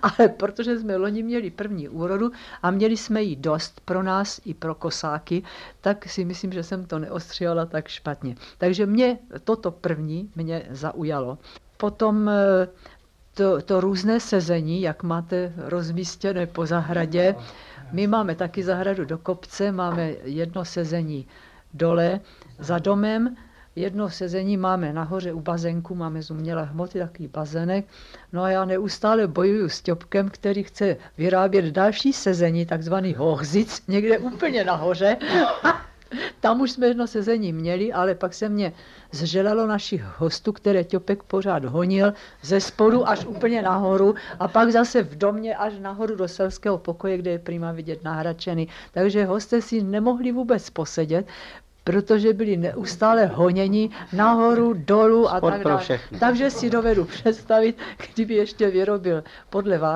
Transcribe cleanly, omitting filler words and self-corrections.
ale protože jsme loni měli první úrodu a měli jsme jí dost pro nás i pro kosáky, tak si myslím, že jsem to neostříhala tak špatně. Takže toto první mě zaujalo. Potom to různé sezení, jak máte rozmístěné po zahradě. My máme taky zahradu do kopce, máme jedno sezení dole za domem, jedno sezení máme nahoře u bazénku, máme z umělé hmoty takový bazének. No a já neustále bojuju s Ťopkem, který chce vyrábět další sezení, takzvaný hochzic, někde úplně nahoře. Tam už jsme jedno sezení měli, ale pak se mě zželelo našich hostů, které Ťopek pořád honil ze spodu až úplně nahoru a pak zase v domě až nahoru do selského pokoje, kde je prima vidět nahračený. Takže hosté si nemohli vůbec posedět, protože byli neustále honěni nahoru, dolů a tak dále. Takže si dovedu představit, kdyby ještě vyrobil podle vás